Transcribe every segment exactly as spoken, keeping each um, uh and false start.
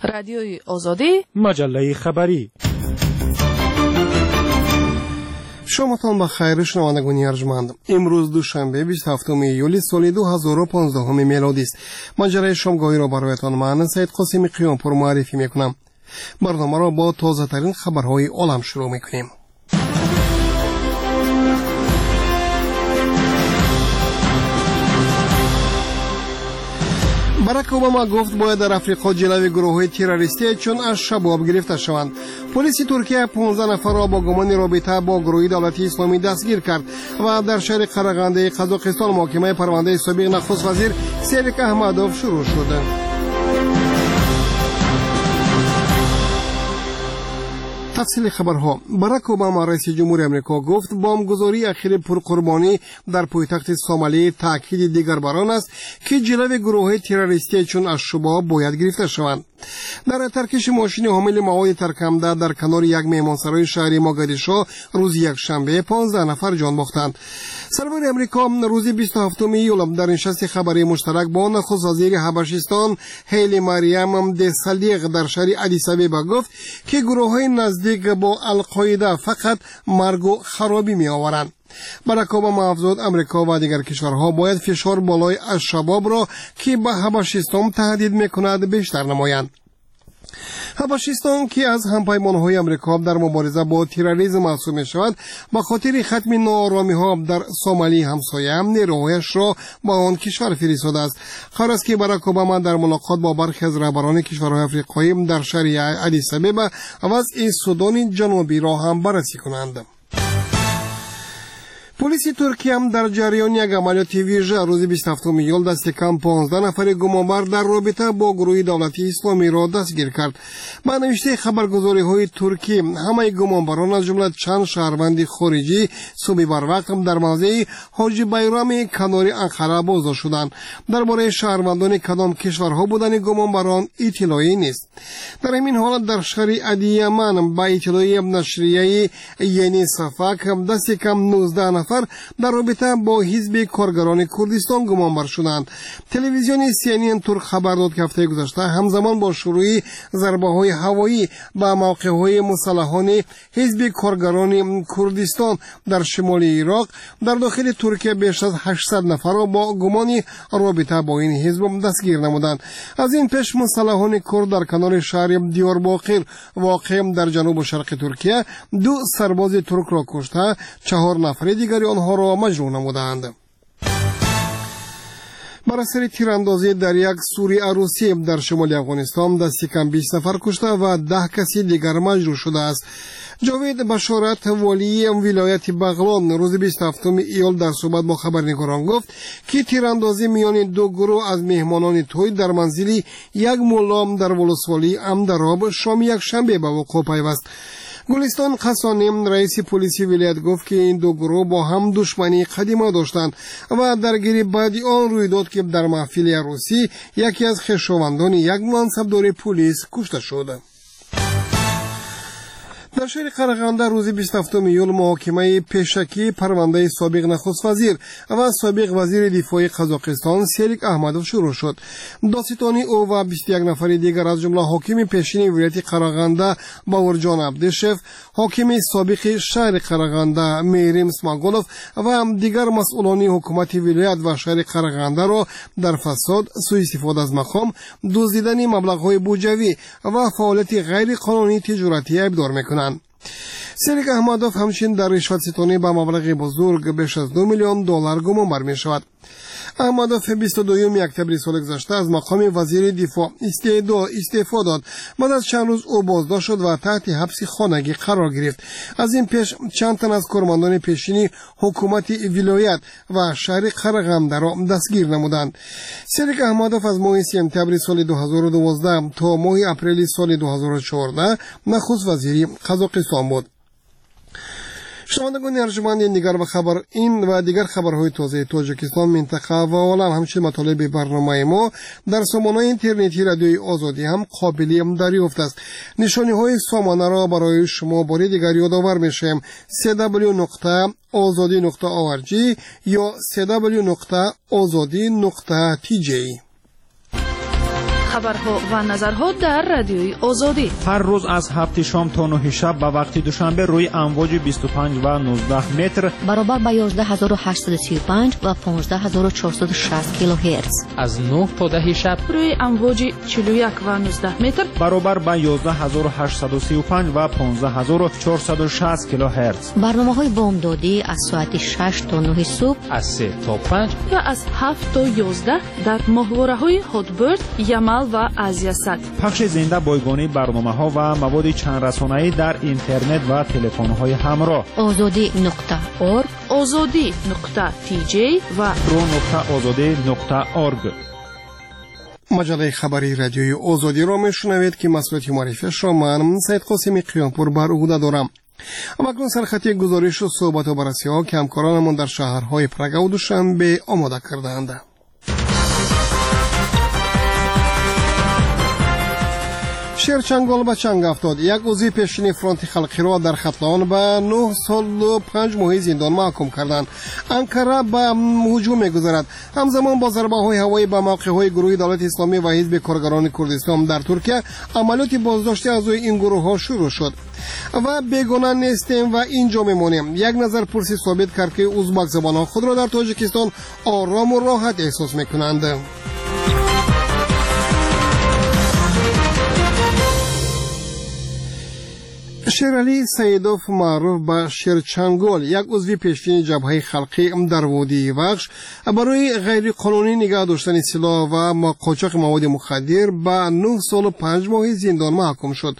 رادیوی آزادی، مجله خبری. شامتان بخیر شنوندگان ارجمند. امروز دوشنبه بیست و هفتم ایولی سال دو هزار و پانزده میلادی است. ماجرای شامگاهی را برایتان من سید قاسمی قیامپور معرفی میکنم. برنامه را با تازه ترین خبرهای عالم شروع میکنیم. باراک اوباما گفت باید در افریقا جلوی گروه‌های تروریستی چون الشباب گرفته شوند. پلیس ترکیه پانزده نفر را با گمان رابطه با گروه دولتی اسلامی دستگیر کرد و در شهر قرغنده قزاقستان محاکمه پرونده سابق نخست وزیر سیرک احمدوف شروع شد. تفصیل خبرها. باراک اوباما رئیس جمهور آمریکا گفت بمبگذاری اخیر پرقربانی در پایتخت سومالی تاکید دیگر بر آن است که جلوی گروه تروریستی چون الشباب باید گرفته شوند. در ترکش ماشین حامل مواد ترکمده در کنار یک مهمانسرای شهری موگادیشو روز یکشنبه پانزده نفر جان باختند. سرور آمریکا روز بیست و هفتم ایول در نشست خبری مشترک با نخست وزیر حبشستان هیلی مریم دسالیق در شهر آدیس آبابا گفت که گروه‌های نزدیک با القاعده فقط مرگ و خرابی می آورند. باراک اوباما افزود آمریکا و دیگر کشورها باید فشار بالای الشباب را که به حبشستان تهدید میکند بیشتر نمایند. حبشستان که از همپیمانهای آمریکا در مبارزه با تروریسم محسوب می شود به خاطر ختم ناآرامی ها در سومالی همسایه نیروهایش را با آن کشور فرستاده است. قرار است که باراک اوباما در ملاقات با برخی از رهبران کشورهای آفریقایی در شهر آدیس آبابا وضع سودان جنوبی را هم بررسی کنند. پلیس ترکیه هم در جریان یک عملیات ویژه روز بیست و هفتم ایول دست کم پانزده نفر گمانبر در رابطه با گروه دولتی اسلامی را دستگیر کرد. با نوشته خبرگزاری‌های ترکی همه گمانبران از جمله چند شهروند خارجی صبح بر وقت در موضع حاجی بیرام کنار انقره بازداشت شدند. درباره شهروندان کدام کشورها بودن گمانبران اطلاعی نیست. در همین حال در شهر ادیمن با اطلاع نشریه یعنی صفاک دست کم نوزده نفر در رابطه با حزب کارگران کردستان گمانبر شدند. تلویزیون سی ان ان ترک خبر داد که هفته گذشته همزمان با شروع ضربه‌های هوایی به موقع‌های مسلحانه حزب کارگران کردستان در شمال عراق در داخل ترکیه بیش از هشتصد نفر را با گمان رابطه با این حزب دستگیر نمودند. از این پیش مسلحان کرد در کنار شهر دیارباقر واقع در جنوب و شرق ترکیه دو سرباز ترک را کشته، چهار نفر دیگر آنها را مجروح نمودند. بر اثر تیراندازی در یک سوری عروسی در شمال افغانستان دست کم بیست نفر کشته و ده کسی دیگر مجروح شده است. جاوید بشارت والی ولایت بغلان روز بیست و هفتم ایول در صحبت با خبرنگاران گفت که تیراندازی میان دو گروه از مهمانان توی در منزلی یک ملا در ولسوالی امدراب شام یک شنبه به وقوع پیوست. گلستان قسانیم رئیس پلیس ولایت گفت که این دو گروه با هم دشمنی قدیمی داشتند و درگیری بعدی آن روی داد که در محفل عروسی یکی از خویشاوندان یک منصبدار پلیس کشته شد. در شهر قرغنده روز بیست و هفتم ایول محاکمه پیشکی پرونده سابق نخست وزیر و سابق وزیر دفاع قزاقستان سیرک احمدوف شروع شد. داستانی او و بیست و یک نفر دیگر از جمله حاکم پیشین ولایت قرغنده باورجان عبدشف، حاکم سابق شهر قرغنده میریم اسماگولوف و دیگر مسئولان حکومت ولایت و شهر قرغنده را در فساد، سوء استفاده از مقام، دزدیدن مبلغ‌های بودجوی و فعالیت غیر قانونی تجارتی ابدار می‌کنند. سیرک احمدوف همچنین در رشوت ستانی به مبلغ بزرگ بیش از دو میلیون دلار گمانبر می شود. احمدوف بیست و دوم اکتبر سال گذشته از مقام وزیر دفاع استعفا داد. بعد از چند روز او بازداشت شد و تحت حبس خانگی قرار گرفت. از این پیش چند تن از کارمندان پیشینی حکومت ولایت و شهر قرغنده را دستگیر نمودند. سیرک احمدوف از ماه سپتامبر سال دو هزار و دوازده تا ماه اپریل سال دو هزار و چهارده نخست وزیر قزاقستان بود. شنوندگان ارجمند دیگر و خبر این و دیگر خبرهای تازه تاجیکستان منطقه و عالم همچنین مطالب برنامه ما در سامانه اینترنتی رادیوی آزادی هم قابل دریافت است. نشانی های سامانه را برای شما بار دیگر یادآور میشیم. سی دبلیو نقطه آزادی نقطه او ار جی یا سی دبلیو نقطه آزادی نقطه تی جی. خبرها و نظرها در رادیوی آزادی. هر روز از هفت شام تا نه شب به وقت دوشنبه روی امواج بیست و پنج و نوزده متر برابر با یازده هزار و هشتصد و سی و پنج و پانزده هزار و چهارصد و شصت کیلوهرتز. از نه تا ده شب روی امواج چهل و یک و نوزده متر برابر با یازده هزار و هشتصد و سی و پنج و پانزده هزار و چهارصد و شصت کیلوهرتز. برنامه‌های بامدادی از ساعت شش تا نه صبح، از سه تا پنج و از هفت تا یازده در ماهواره‌های هاتبرد، یمل و آزیاست. پخش زنده بایگانی برنامه‌ها و مواد چند رسانه‌ای در اینترنت و تلفن‌های همراه. آزادی نقطه اورگ، آزادی نقطه تی جی و رو نقطه آزادی نقطه اورگ. مجله خبری رادیوی آزادی را میشنوید که مسئولیت معرفیش را من سید قاسمی قیامپور بر عهده دارم. اما اکنون سرخطی گزارش و صحبت و بررسی ها که همکارانمان در شهرهای پرگ و دوشنبه آماده کرده‌اند. شیر چنگال به چنگ افتاد. یک عضو پیشین فرانت خلقی را در ختلان به نه سال و پنج ماه زندان محکوم کردند. انقره به هجوم می‌گذارد. همزمان با ضربه‌های هوایی به موقع‌های گروه دولت اسلامی و حزب کارگران کردستان در ترکیه عملیات بازداشتی از این گروه‌ها شروع شد. و بیگانه نیستیم و اینجا میمونیم. یک نظر پرسی ثابت کرد که ازبک زبانان خود را در تاجیکستان آرام و راحت احساس می‌کنند. شیرعلی سیدوف معروف به شیر چنگال، یک عضو پیشین جبهه خلقی در وادی وخش، برای غیر قانونی نگاه داشتن سلاح و قاچاق مواد مخدر به نه سال و پنج ماه زندان محکوم شد.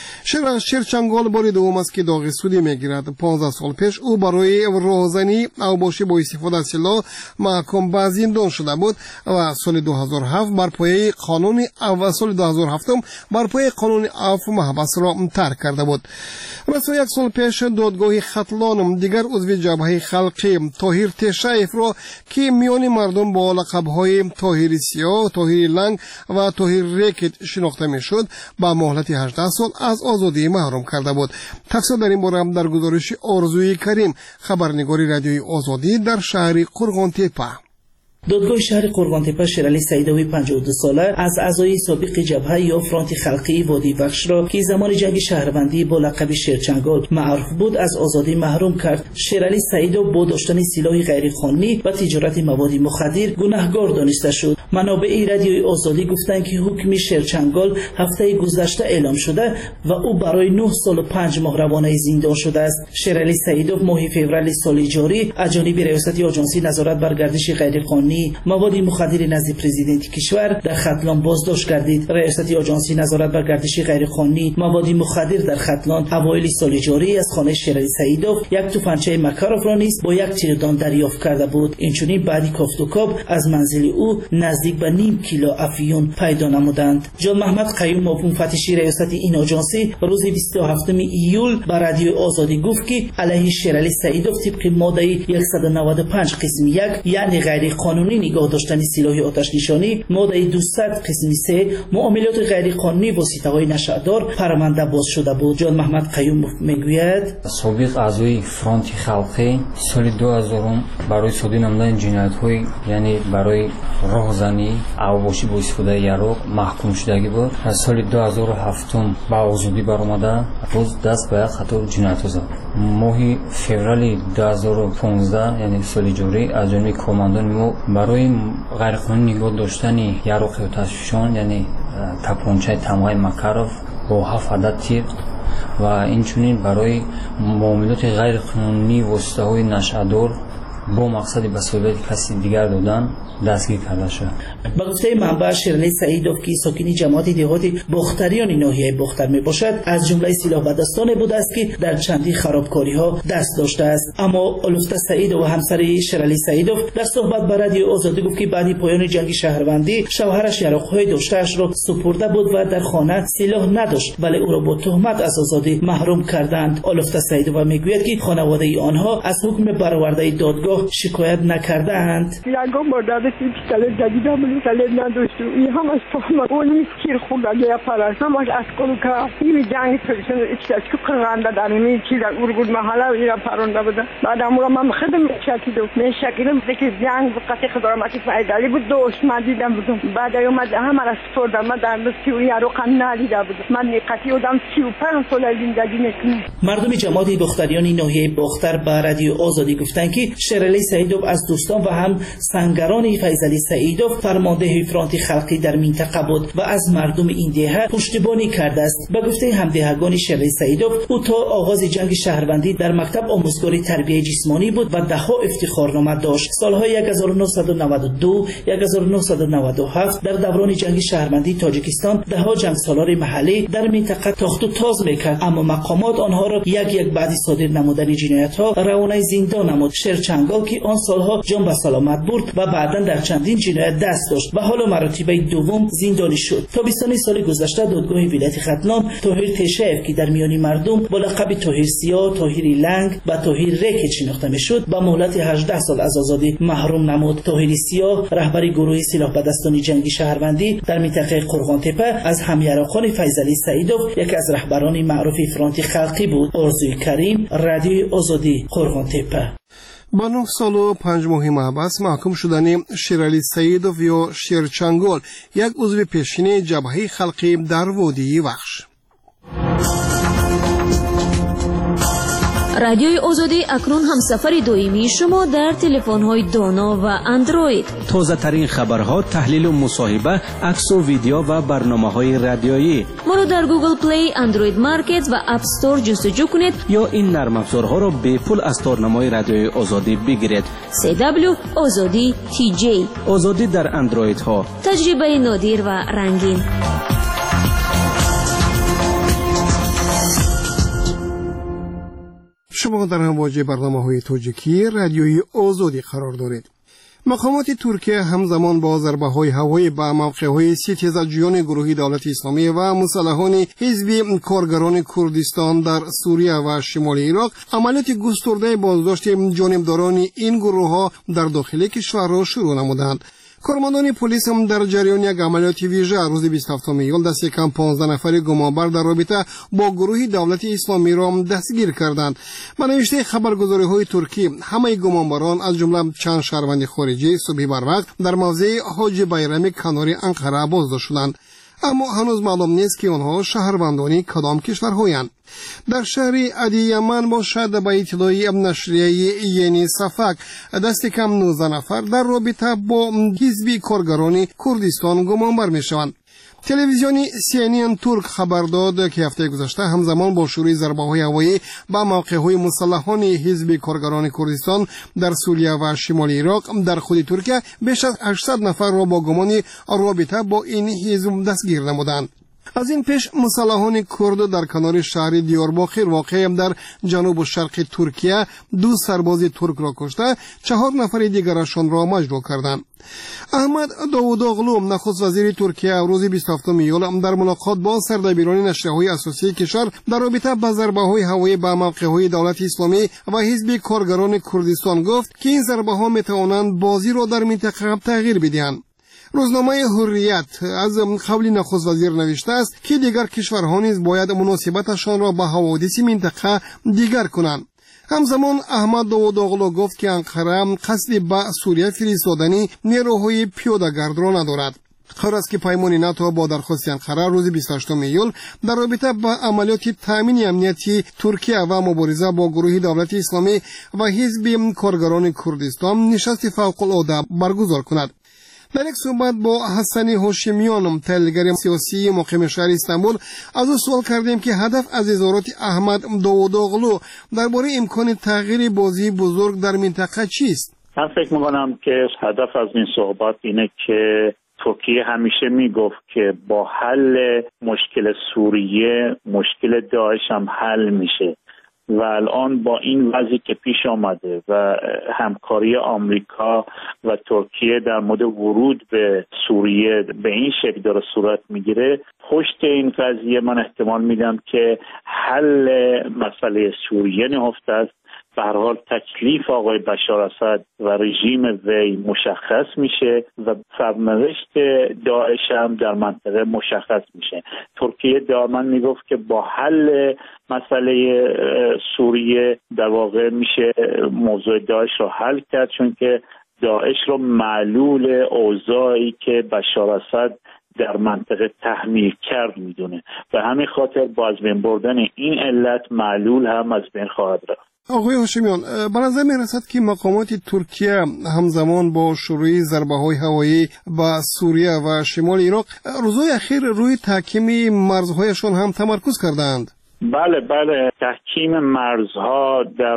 شیر شیر چنگال بار دوم است که داغ سودی میگیرد. پانزده سال پیش او برای راهزنی اوباشی با استفاده از سلاح محکوم به زندان شده بود و سال دو هزار و هفت بر پایه قانون و سال دو هزار و هفت بر پایه قانون عفو محبس را ترک کرده بود. رسو یک سال پیش دادگاه ختلان دیگر عضو جبهه خلقی طاهر تشایف را که میان مردم با لقب‌های طاهر سیاه، طاهر لنگ و طاهر ریکت شناخته میشد با مهلت هجده سال از آزادی محروم کرده بود. تفصیل در این باره در گزارش آرزوی کریم، خبرنگاری رادیوی آزادی در شهر قرغانتپه. دادگاه شهر قرغانتپه شیرعلی سیدوی پنجاه و دو ساله از اعضای سابق جبهه یا فرانت خلقی وادی وخش را که زمان جنگ شهروندی با لقب شیرچنگال معروف بود از آزادی محروم کرد. شیرعلی سیدو با داشتن سلاح غیرقانونی و تجارت مواد مخدر گناهکار دانسته شد. منابع رادیوی آزادی گفتند که حکم شیرچنگال هفته گذشته اعلام شده و او برای نه سال و پنج ماه روانه زندان شده است. شیرعلی سیدو ماه فوریه سال جاری از جانب ریاست آژانسی نظارت بر گردش غیرقانونی مواد مخدر نزد پرزیدنت کشور در ختلان بازداشت گردید. ریاست آژانسی نظارت بر گردش غیرقانونی مواد مخدر در ختلان اوایل سال جاری از خانه شیرعلی سیدوف یک تفنگچه مکاروف را نیز با یک تیردان دریافت کرده بود. اینچنین بعدی کافت و کاب از منزل او نزدیک به نیم کیلو افیون پیدا نمودند. جان محمد قیوم معاون فتشی ریاست این آژانسی روز بیست و هفتم ایول به رادیو آزادی گفت که علیه شیرعلی سیدوف طبق ماده صد و نود و پنج قسم یک یعنی غیر قانونی نگاه داشتن سلاح آتش نشانی، ماده دویست قسم سه معاملات غیر قانونی واسطه‌های نشأدار پرونده باز شده بود. جان محمد قیوم میگوید سابق اعضای فرانت خلقی سال دو هزار برای ساده نمودن جنایت‌های یعنی برای راهزنی اوباشی با استفاده یاروق محکوم شدگی بود. از سال دو هزار و هفت با آزادی برآمده باز دست به خطا جنایت زد. ماه فوریه دو هزار و پانزده یعنی سال جاری از جانب کماندان ما برای غیرقانونی نگاه داشتن یاروق آتشفشان یعنی تپانچه تمغه مکاروف با هفت عدد تیر و اینچنین برای معاملات غیرقانونی واسطه‌های نشأدار با مقصد به صورت کسی دیگر دادن دستگیر کرده شد. با گفته منبع شیرعلی سیدوف که ساکن جماعت دهاتی باختریان ناحیه باختر می باشد از جمله سلاح به دستان بوده است که در چندی خرابکاری ها دست داشته است. اما الفته سعید و همسر شیرعلی سیدوف در صحبت با رادیو آزادی گفت که بعد پایان جنگ شهروندی شوهرش یاروق‌های داشته‌اش را سپرده بود و در خانه سلاح نداشت ولی او را با تهمت از آزادی محروم کردند. الفته سیدوف میگوید که خانواده آنها از حکم برآورده دادگاه دادگاه شکایت نکردند. یگان بار داده که پیستل جدیدم پیستل نداشتم. این هم از فهم اونی کیر خوب داده پرست. همش از کل که این جنگ پرسن ایشتاش که کننده دارمی چیز اورگود محله ایرا پرونده بوده. بعد امورا من خدم میشکی دو میشکیدم که جنگ وقتی خدماتی فایدالی بود دوست من دیدم بودم. بعد اومد همه را سپردم من در سی و یارو قناری دیده بودم. من نقطی بودم سی و پنج سال زندگی میکنم. مردم جماعت دختریان ناحیه باختر به رادیو آزادی گفتند که شیرعلی سعیدوف از دوستان و هم سنگران فیضعلی سعیدوف فرمانده فرانت خلقی در منطقه بود و از مردم این دهه پشتیبانی کرده است. به گفته همدهگان شیرعلی سعیدوف او تا آغاز جنگ شهروندی در مکتب آموزگار تربیت جسمانی بود و دهها افتخارنامه داشت. سالهای هزار و نهصد و نود و دو هزار و نهصد و نود و هفت در دوران جنگ شهروندی تاجیکستان دهها جنگسالار محلی در منطقه تاخت و تاز میکرد، اما مقامات آنها را یک یک بعد صادر نمودن جنایت‌ها روانه زندان نمود. شیرچنگال که آن سالها جان به سلامت برد و بعدا در چندین جنایت دست داشت و حالا مرتبه دوم زندانی شد. تابستان سال گذشته دادگاه ولایت ختلان طاهر تشیف که در میان مردم با لقب طاهر سیاه، طاهر لنگ و طاهر ریک شناخته میشد با مهلت هجده سال از آزادی محروم نمود. طاهر سیاه رهبر گروه سلاح بدستانی جنگی شهروندی در منطقه قرغان تپه از همیراخان فیضعلی سعیدوف یکی از رهبران معروف فرانت خلقی بود. آرزوی کریم، رادیو آزادی، قرغان تپه. با نه سال و پنج ماه محبس محکوم شدن شیرعلی سعیدوف یا شیرچنگال، یک عضو پیشین جبهه خلقی در وادی وخش. رادیوی آزادی اکنون همسفر دائمی شما در تلفن‌های دانا و اندروید. تازه ترین خبرها، تحلیل و مصاحبه، عکس و ویدیو و برنامه‌های رادیویی. ما را در گوگل پلی، اندروید مارکت و اپ استور جستجو کنید یا این نرم افزارها را به پول از تارنمای رادیوی آزادی بگیرید. سی دبلیو آزادی تی جی. آزادی در اندروید ها. تجربه نادر و رنگین. شما در همواجه برنامه‌های تاجیکی رادیوی آزادی قرار دارید. مقامات ترکیه همزمان با ضربه‌های هوایی به موقع‌های ستیزجویان گروه دولت اسلامی و مسلحان حزب کارگران کردستان در سوریه و شمال عراق عملیات گسترده بازداشت جانبداران این گروه‌ها در داخل کشور را شروع نمودند. کارمندان پلیس هم در جریان یک عملیات ویژه روز بیست و هفتم ایول دست کم پانزده نفر گمانبر در رابطه با گروه دولت اسلامی را دستگیر کردند. به نوشته خبرگزاری‌های ترکی همه گمانبران از جمله چند شهروند خارجی صبح بر وقت در موضع حاج بیرم کنار انقره بازداشت شدند، اما هنوز معلوم نیست که آنها شهروندان کدام کشورهایند. در شهر عدی یمن باشد به اطلاع نشریه یعنی صفک دست کم نوزده نفر در رابطه با حزب کارگران کردستان گمانبر می شوند. تلویزیون سی ان ان ترک خبر داد که هفته گذشته همزمان با شروع ضربه‌های هوایی به موقع‌های مسلحان حزب کارگران کردستان در سوریه و شمال عراق در خود ترکیه بیش از هشتصد نفر را با گمان رابطه با این حزب دستگیر نمودند. از این پیش مسلحان کرد در کنار شهر دیارباکر واقع در جنوب و شرق ترکیه دو سرباز ترک را کشته، چهار نفر دیگرشان را مجروح کردند. احمد داووداغلو نخست وزیر ترکیه روز بیست و هفتم ایول در ملاقات با سردبیران نشریه‌های اساسی کشور در رابطه با ضربه‌های هوایی به موقع‌های دولت اسلامی و حزب کارگران کردستان گفت که این ضربه‌ها می‌توانند بازی را در منطقه تغییر بدهند. روزنامه حریت از قبل نخست وزیر نوشته است که دیگر کشورها نیز باید مناسبتشان را به حوادث منطقه دیگر کنند. همزمان احمد داووداغلو گفت که انقره قصد به سوریه فرستادن نیروهای پیاده‌گرد را ندارد. قرار است که پیمان ناتو با درخواست انقره روز بیست و هشتم ایول در رابطه با عملیات تامین امنیتی ترکیه و مبارزه با گروه دولت اسلامی و حزب کارگران کردستان نشست فوق‌العاده برگزار کند. در یک صحبت با حسن هاشمیان تحلیلگر سیاسی مقیم شهر استانبول از او سوال کردیم که هدف از اظهارات احمد داووداغلو درباره امکان تغییر بازی بزرگ در منطقه چیست؟ من فکر می‌کنم که هدف از این صحبت اینه که ترکیه همیشه میگفت که با حل مشکل سوریه مشکل داعش هم حل میشه و الان با این وضعی که پیش آمده و همکاری آمریکا و ترکیه در مورد ورود به سوریه به این شکل داره صورت میگیره، پشت این قضیه من احتمال میدم که حل مسئله سوریه نهفته است به هر حال تکلیف آقای بشار اسد و رژیم وی مشخص میشه و سرنوشت داعش هم در منطقه مشخص میشه. ترکیه دائما میگفت که با حل مسئله سوریه در واقع میشه موضوع داعش رو حل کرد، چون که داعش رو معلول اوضاعی که بشار اسد در منطقه تحمیل کرد میدونه. به همین خاطر با از بین بردن این علت معلول هم از بین خواهد رفت. آقای هاشمیان، به نظر می رسد که مقامات ترکیه همزمان با شروع ضربه‌های هوایی به سوریه و شمال عراق روزهای اخیر روی تحکیم مرزهایشان هم تمرکز کردند. بله بله، تحکیم مرزها در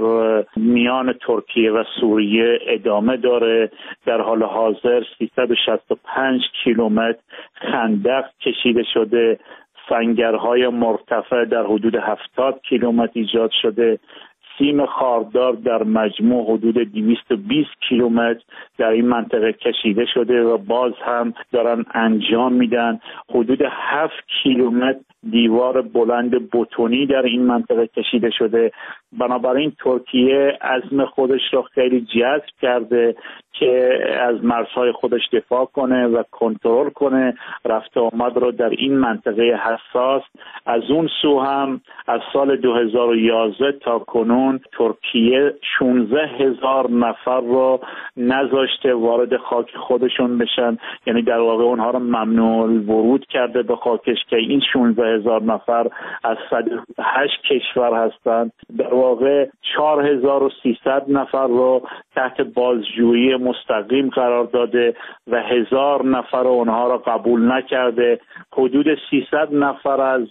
میان ترکیه و سوریه ادامه داره. در حال حاضر سیصد و شصت و پنج کیلومتر خندق کشیده شده، سنگرهای مرتفع در حدود هفتاد کیلومتر ایجاد شده، سیم خاردار در مجموع حدود دویست و بیست کیلومتر در این منطقه کشیده شده و باز هم دارن انجام میدن. حدود هفت کیلومتر دیوار بلند بتونی در این منطقه کشیده شده. بنابراین ترکیه عزم خودش را خیلی جذب کرده که از مرزهای خودش دفاع کنه و کنترل کنه رفت آمد رو در این منطقه حساس. از اون سو هم از سال دو هزار و یازده تا کنون ترکیه شانزده هزار نفر رو نذاشته وارد خاک خودشون بشن، یعنی در واقع اونها رو ممنوع ورود کرده به خاکش که این شانزده هزار نفر از صد و هشت کشور هستند. در واقع چهار هزار و سیصد نفر رو تحت بازجویی مستقیم قرار داده و هزار نفر اونها را قبول نکرده. حدود سیصد نفر از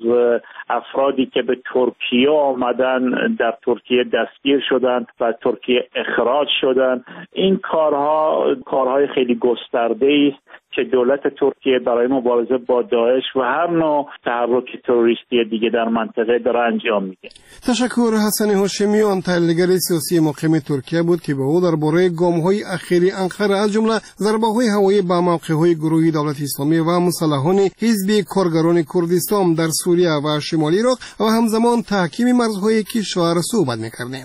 افرادی که به ترکیه آمدن در ترکیه دستگیر شدند و ترکیه اخراج شدند. این کارها کارهای خیلی گسترده است که دولت ترکیه برای مبارزه با داعش و هر نوع تحرک تروریستی دیگه در منطقه داره انجام میده. تشکر. حسن هاشمیان، تحلیلگر سیاسی مقیم ترکیه بود که به او درباره گام‌های اخیری انقره از جمله ضربه‌های هوایی به موقع‌های گروهی دولت اسلامی و مسلحان حزب کارگران کردستان در سوریه و شمال عراق و همزمان تحکیم مرزهای کشور صحبت می‌کردیم.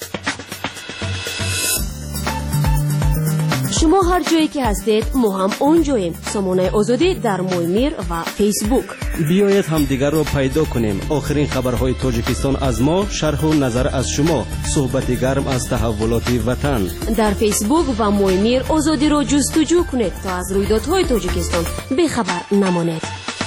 شما هر جایی که هستید ما هم اونجاییم. سامانه آزادی در مویمیر و فیسبوک. بیایید همدیگر را پیدا کنیم. آخرین خبرهای تاجیکستان از ما، شرح و نظر از شما، صحبت گرم از تحولات وطن. در فیسبوک و مویمیر آزادی را جستجو کنید تا از رویدادهای تاجیکستان بیخبر نمانید.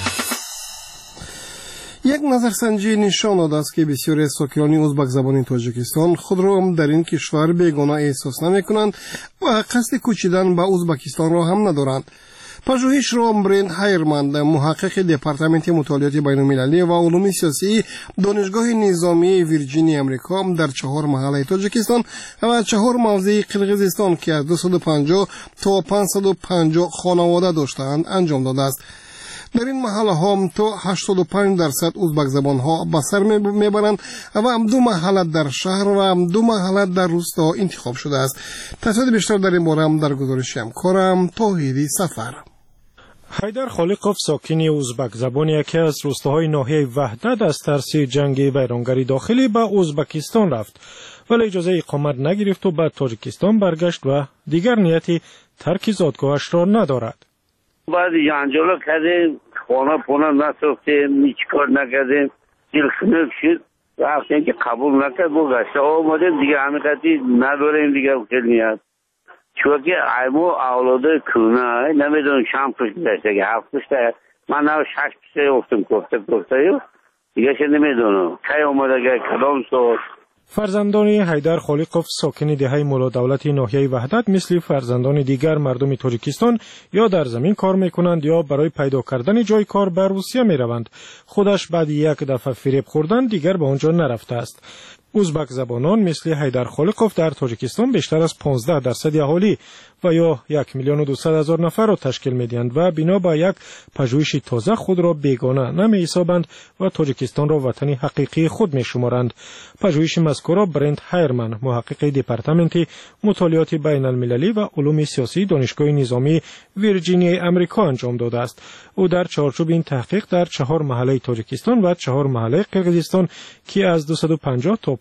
یک نظرسنجی نشان داده است که بسیاری از ساکنان ازبک زبان تاجیکستان خود را هم در این کشور بیگانه احساس نمی کنند و قصد کوچیدن به ازبکستان را هم ندارند. پژوهش را برند هایرمن، محقق دپارتمنت مطالعات بین المللی و علوم سیاسی دانشگاه نظامی ویرجینی امریکا در چهار محله تاجیکستان و چهار موضع قرقیزستان که از دویست و پنجاه تا پانصد و پنجاه خانواده داشتند انجام داده است. در این محله ها هم تا هشتاد و پنج درصد ازبک زبان ها به سر میبرند و هم دو محله در شهر و هم دو محله در روستا انتخاب شده است. تفصیل بیشتر در این باره هم در گزارش همکارم توحیدی سفر. حیدر خالقوف ساکن ازبک زبان یکی از روستاهای ناحیه وحدت از ترس جنگ ویرانگری داخلی به ازبکستان رفت ولی اجازه اقامت نگرفت و به تاجیکستان برگشت و دیگر نیتی ترک زادگاهش را ندارد. بعد جنجال کردیم، خانه پونه نساختیم، هیچ کار نکردیم، دل خنک شد. رفتیم که قبول نکرد برگشت آمدیم دیگه حقیقتی نداریم دیگه خیلی نیست. چون که ایمو اولاده کنه نمیدونم چند پشت داشته که هفت پشت من نو شش پشت افتم کفته کفته دیگه چه نمیدونم که اومده که کدام سال. فرزندان حیدر خالقوف ساکن دهه مولا دولت ناحیه وحدت مثل فرزندان دیگر مردم تاجیکستان یا در زمین کار میکنند یا برای پیدا کردن جای کار به روسیه میروند. خودش بعد یک دفعه فریب خوردن دیگر به آنجا نرفته است. ازبک زبانان مثل حیدر خالقوف در تاجیکستان بیشتر از پانزده درصد اهالی و یا یک میلیون و دویست هزار نفر را تشکیل می‌دهند و بنا به یک پژوهش تازه خود را بیگانه نمی‌حسابند و تاجیکستان را وطن حقیقی خود می‌شمارند. پژوهش مذکور را برند هایرمن، محقق دپارتمنت مطالعات بین المللی و علوم سیاسی دانشگاه نظامی ویرجینی امریکا انجام داده است. او در چارچوب این تحقیق در چهار محله تاجیکستان و چهار محله قرقیزستان که از دویست و پنجاه تا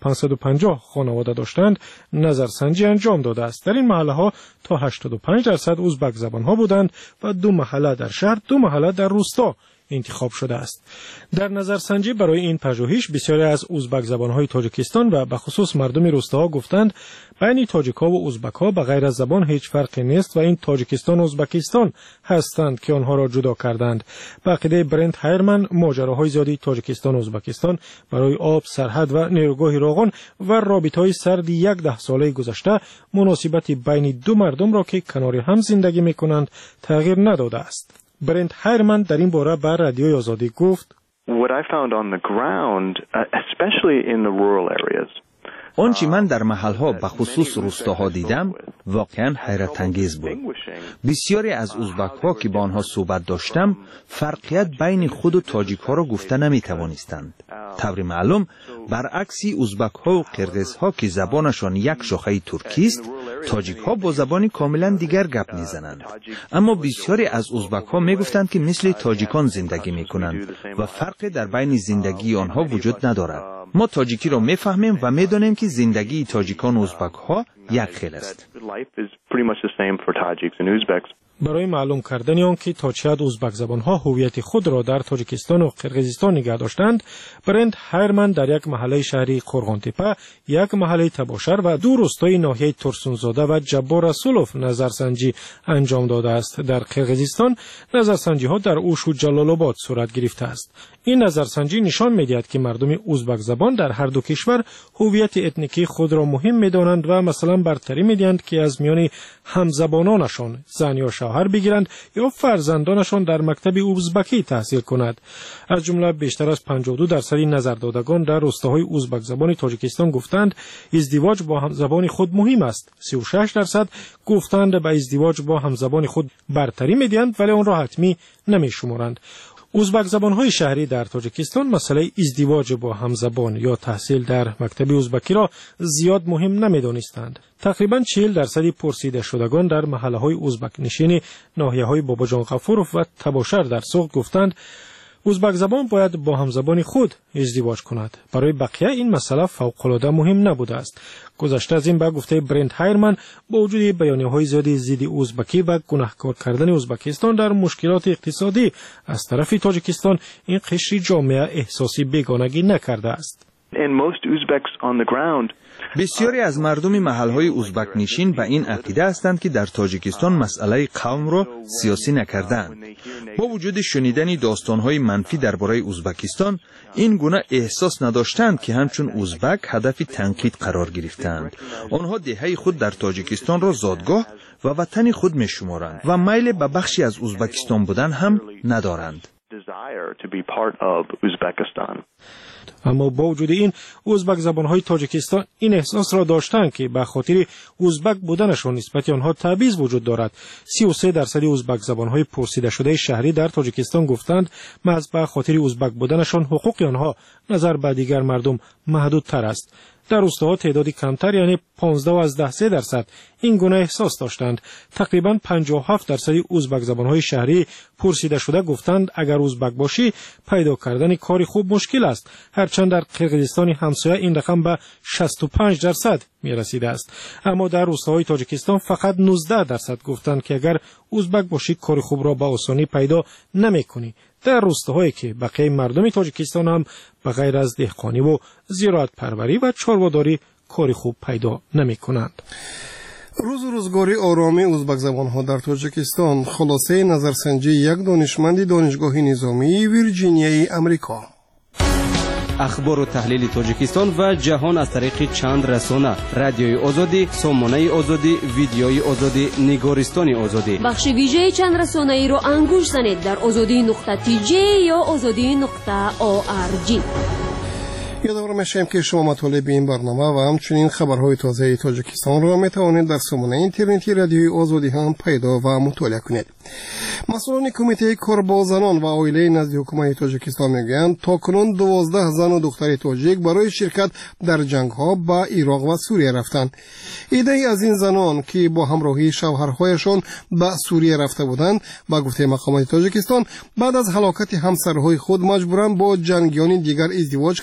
پانصد و پنجاه خانواده داشتند نظرسنجی انجام داده است. در این محله ها تا هشتاد و پنج درصد ازبک زبان ها بودند و دو محله در شهر، دو محله در روستا انتخاب شده است. در نظرسنجی برای این پژوهش بسیاری از ازبک زبان‌های تاجیکستان و به خصوص مردم روستاها گفتند بین تاجیک‌ها و ازبک‌ها به غیر از زبان هیچ فرقی نیست و این تاجیکستان و ازبکستان هستند که آنها را جدا کردند. به عقیده برنت هایرمن ماجراهای زیادی تاجیکستان و ازبکستان برای آب، سرحد و نیروگاه راغون و رابطه‌های سرد یک ده ساله گذشته مناسبت بین دو مردم را که کنار هم زندگی می‌کنند تغییر نداده است. برنت هایرمن در این باره بر رادیوی آزادی گفت: What I found on the ground, especially in the rural areas, آنچه من در محلها به خصوص روستاها دیدم واقعا حیرت انگیز بود. بسیاری از ازبک‌ها که با آنها صحبت داشتم فرقیت بین خود و تاجیک‌ها را گفته نمی‌توانستند. طور معلوم برعکسی ازبک‌ها و قرقیزها که زبانشان یک شاخه ترکی است، تاجیک‌ها با زبانی کاملا دیگر گپ می‌زنند. اما بسیاری از ازبک‌ها می‌گفتند که مثل تاجیکان زندگی می‌کنند و فرقی در بین زندگی آنها وجود ندارد. ما تاجیکی را می‌فهمیم و می‌دانیم که زندگی تاجیکان و ازبک‌ها یک خیل است. برای معلوم کردن آن که تا چه حد ازبک زبان‌ها هویت خود را در تاجیکستان و قرقیزستان نگه داشتند، برند هایرمن در یک محله شهری قرغانتپه، یک محله تباشر و دو روستای ناحیه ترسونزاده و جبار رسولوف نظرسنجی انجام داده است. در قرقیزستان نظرسنجی‌ها در اوش و جلال آباد صورت گرفته است. این نظرسنجی نشان می‌دهد که مردم ازبک زبان در هر دو کشور هویت اتنیکی خود را مهم می‌دانند و مثلا برتری می‌دهند که از میان همزبانانشان زن یا شوهر بگیرند یا فرزندانشان در مکتب ازبکی تحصیل کند. از جمله بیشتر از پنجاه و دو درصد نظر دادگان در روستاهای ازبک زبان تاجیکستان گفتند ازدواج با همزبان خود مهم است. سی و شش درصد گفتند به ازدواج با همزبان خود برتری می‌دهند ولی آن را حتمی نمی‌شمارند. ازبک زبان‌های شهری در تاجیکستان مسئله ازدواج با همزبان یا تحصیل در مکتب ازبکی را زیاد مهم نمی‌دانستند. تقریباً چهل درصد پرسیده شدگان در محله‌های ازبک نشین ناحیه‌های باباجان غفورов و تباشر در سوق گفتند ازبک زبان باید با همزبان خود ازدواج کند. برای بقیه این مسئله فوق‌العاده مهم نبوده است. گذشته از این به گفته برنت هایرمن با وجود بیانیه‌های زیادی ضد ازبکی و گناهکار کردن ازبکستان در مشکلات اقتصادی از طرف تاجیکستان، این قشر جامعه احساسی بیگانگی نکرده است. بسیاری از مردم محلهای ازبک نشین به این عقیده هستند که در تاجیکستان مسئله قوم را سیاسی نکردند. با وجود شنیدن داستانهای منفی درباره ازبکستان، این گونه احساس نداشتند که همچون ازبک هدف تنقید قرار گرفتند. آنها دهه خود در تاجیکستان را زادگاه و وطن خود می‌شمارند و میل به بخشی از ازبکستان بودن هم ندارند. اما با وجود این ازبک زبان‌های تاجیکستان این احساس را داشتند که به خاطر ازبک بودنشان نسبت آنها تبعیض وجود دارد. سی و سه درصد ازبک زبان‌های پرسیده شده شهری در تاجیکستان گفتند محض به خاطر ازبک بودنشان حقوق آنها نظر به دیگر مردم محدودتر است. در روستاها تعدادی کمتر یعنی پانزده و از ده سه درصد این گونه احساس داشتند. تقریباً پنجاه و هفت درصد ازبک زبان‌های شهری پرسیده شده گفتند اگر ازبک باشی پیدا کردن کاری خوب مشکل است، هرچند در قرقیزستان همسایه این رقم به شصت و پنج درصد میرسیده است. اما در روستاهای تاجیکستان فقط نوزده درصد گفتند که اگر ازبک باشی کاری خوب را به آسانی پیدا نمی‌کنی. در روستاهایی که بقیه مردم تاجیکستان هم به غیر از دهقانی و زراعت پروری و چارواداری کاری خوب پیدا نمی کنند. روز روزگاری آرامی ازبک زبان‌ها در تاجیکستان، خلاصه نظرسنجی یک دانشمند دانشگاه نظامی ویرجینیای امریکا. اخبار و تحلیل تاجیکستان و جهان از طریق چند رسانه: رادیوی آزادی، سامانه آزادی، ویدیوی آزادی، نگارستان آزادی. بخش ویژه چند رسانه ای رو انگوش زنید در آزادی نقطه تی جی یا آزادی نقطه او آر جی. یادآور میشیم که شما مطالب این برنامه و همچنین خبرهای تازه تاجیکستان را میتوانید در سامانه اینترنتی رادیوی آزادی هم پیدا و مطالعه کنید. مسئولان کمیته کار با زنان و عائله نزد حکومت تاجیکستان میگویند تاکنون دوازده زن و دختر تاجیک برای شرکت در جنگ‌ها به عراق و سوریه رفتند. عده‌ای از این زنان که با همراهی شوهرهایشان به سوریه رفته بودند، با گفته مقامات تاجیکستان بعد از هلاکت همسرهای خود مجبورند با جنگیان دیگر ازدواج کردند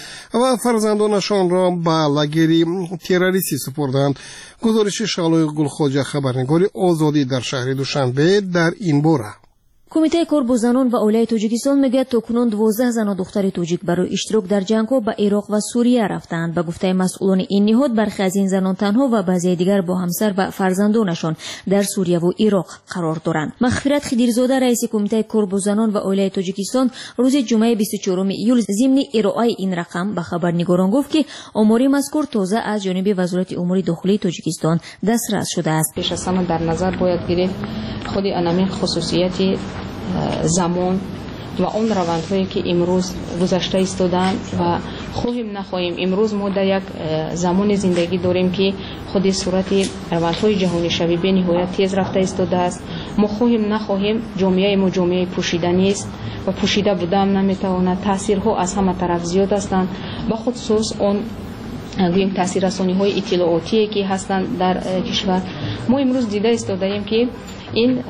و فرزندانشان را به لاگری تروریستی سپردند. گزارش شالوی گلخواجه خبرنگار آزادی در شهر دوشنبه در این باره. کمیته کار با زنان و اولای تاجیکستان میگه تاکنون دوازده زن و دختر تاجیک برای اشتراک در جنگ‌ها به عراق و سوریه رفتند. به گفته مسئولان این نهاد برخی از این زنان تنها و بعضی دیگر با همسر و فرزندانشان در سوریه و عراق قرار دارند. مغفرت خدیرزاده رئیس کمیته کار با زنان و اولای تاجیکستان روز جمعه بیست و چهارم ایول ضمن ارائه این رقم به خبرنگاران گفت که آمار مذکور تازه از جانب وزارت امور داخلی تاجیکستان دسترس شده است. پیش از همه در نظر باید گرفت خود انمی خصوصیت زمان و اون روندهایی که امروز گذشته ایستادن و خواهیم نخواهیم. امروز ما در یک زمان زندگی داریم که خود صورت روندهای جهانی شوی به نهایت تیز رفته ایستاده است. ما خواهیم نخواهیم جامعه ما جامعه پوشیدنی است و پوشیده بوده هم نمیتواند. تاثیرها از همه طرف زیاد هستند، به خصوص اون گوییم تاثیر رسانی های اطلاعاتی که هستند در کشور. ما امروز دیده ایستادیم که این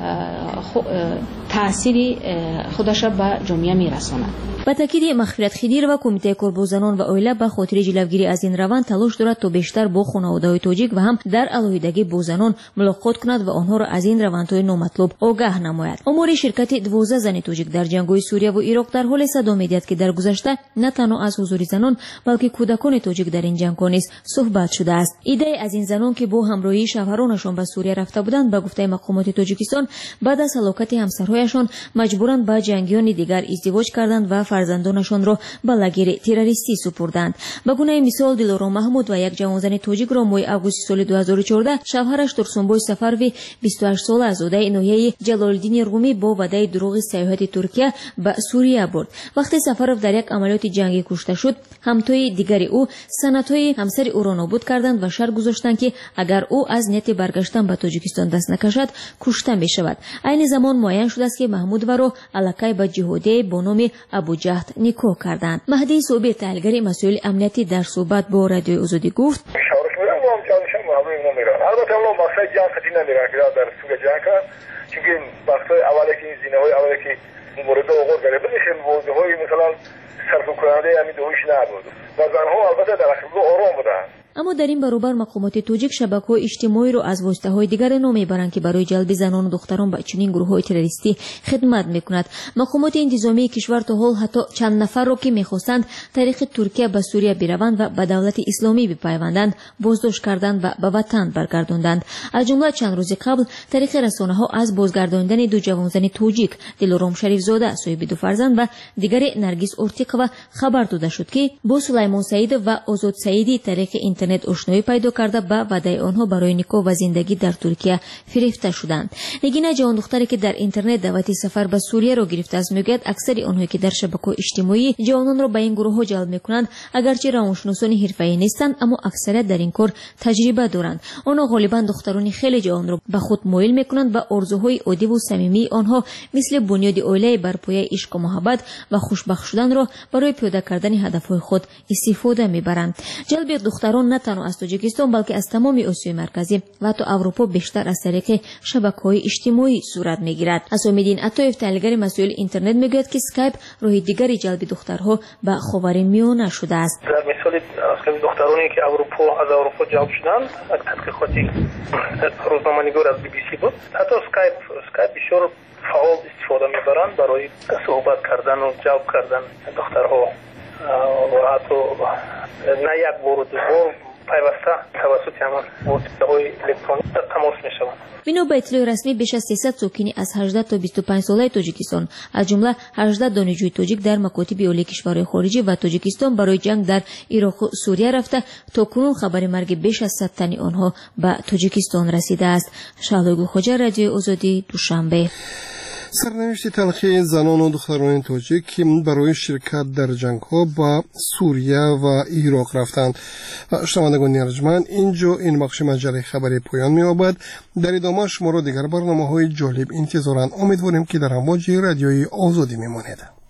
تأثیری خودش به جامعه میرساند. با تاکید مغفرت خدیر و کمیته کار با زنان و اویله به خاطر جلوگیری از این روند تلاش دارد تا بیشتر با خانواده‌های تاجیک و هم در علیحدگی با زنان ملاقات کند و آنها را از این روندهای نامطلوب آگاه نماید. آمار شرکت دوازده زن تاجیک در جنگ‌های سوریه و عراق در حال صدا می‌دهد که در گذشته نه تنها از حضور زنان بلکه کودکان تاجیک در این جنگ‌ها نیز صحبت شده است. ایده از این زنان که با همراهی شوهرانشان به سوریه رفته بودند به گفته مقامات تاجیکستان بعد از هلاکت همسرهایشان مجبورند با جنگیان دیگر ازدواج کردند و فرزندانشان را به لاگر تروریستی سپردند. به گونه مثال دلارام محمود و یک جوانزن تاجیک را ماه آگوست سال دو هزار و چهارده شوهرش ترسنبوی سفروی بیست و هشت ساله از عهده ناحیه جلالالدین رومی با وعده دروغ سیاحت ترکیه به سوریه برد. وقتی سفرов در یک عملیات جنگی کشته شد، همتای دیگری او سنت‌های همسر او را نابود کردند و شرط گذاشتند که اگر او از نیت برگشتن به تاجیکستان دست نکشد کشته می شود. این زمان معین شده است که محمود و را علاقه به جهادی با نام ابو جهد نکاح کردند. مهدی صوبی تحلیلگر مسائل امنیتی در صحبت با رادیو آزادی گفت البته اون مقصد جنگ خطی نمیرن که در سوریه جنگ کنن، چون وقتی اولی که این زینه های اولی که مورد اوقات گرفته میشن موضوع های مثلا صرف کننده همین دویش نبود و زنها البته در اخیرگاه آرام بودن. اما در این برابر مقامات تاجیک شبکه‌های اجتماعی را از واسطه‌های دیگر نامیبرند که برای جلب زنان و دختران به چنین گروه‌های تروریستی خدمت می‌کند. مقامات انتظامی کشور تا حال حتی چند نفر را که می‌خواستند طریق ترکیه به سوریه بروند و به دولت اسلامی بپیوندند بازداشت کردند و به وطن برگرداندند. از جمله چند روز قبل طریق رسانه‌ها از بازگرداندن دو جوانزن تاجیک دلارام شریف زاده صاحب دو فرزند و دیگر نرگس اورتیقova خبر داده شد که با سلیمان سعید و آزاد سعیدی طریق اینترنت آشنایی پیدا کرده به وعده آنها برای نکاح و زندگی در ترکیه فریفته شدند. نگین جوان دختری که در اینترنت دعوت سفر به سوریه را گرفته است میگوید اکثر آنهایی که در شبکه‌های اجتماعی جوانان را به این گروه‌ها جلب میکنند اگرچه روانشناسان حرفه‌ای نیستند اما اکثریت در این کار تجربه دارند. آنها غالبا دختران خیلی جوان را به خود مایل میکنند و آرزوهای عادی و صمیمی آنها مثل بنیاد عائله بر پایه عشق و محبت و خوشبخت شدن را برای پیاده کردن هدفهای خود استفاده میبرند. جلب دختران نه تنها از تاجیکستان بلکه از تمام آسیای مرکزی و حتی اروپا بیشتر از طریق شبکه‌های اجتماعی صورت میگیرد. اسام‌الدین عطایف تحلیلگر مسائل اینترنت میگوید که اسکایپ راه دیگری جلب دخترها به خاورمیانه شده است. در مثال دخترانی که اروپا از اروپا جلب شدند، تحقیقاتی روزنامه‌نگار از بی بی سی بود، حتی اسکایپ اسکایپ بسیار فعال استفاده میبرند برای صحبت کردن و جلب کردن دخترها و حتی نه یک بار و دو بار پیوسته توسط همان وسیله‌های الکترونیک تماس می‌شوند. بنا به اطلاع رسمی بیش از سیصد ساکنی از هجده تا بیست و پنج ساله تاجیکستان از جمله هجده دانشجوی تاجیک در مکاتب عالی کشورهای خارجی و تاجیکستان برای جنگ در عراق و سوریه رفته تا کنون خبر مرگ بیش از صد تن آنها به تاجیکستان رسیده است. شهلا گلخواجه، رادیو آزادی، دوشنبه. سرنوشت تلخی زنان و دختران تاجیک که برای شرکت در جنگ ها با سوریه و عراق رفتند. شنوندگان ارجمند، اینجا این بخش مجله خبری پایان می‌یابد. در ادامه شما را دیگر برنامه‌های جالب انتظارند. امیدواریم که در امواج رادیوی آزادی میمانید.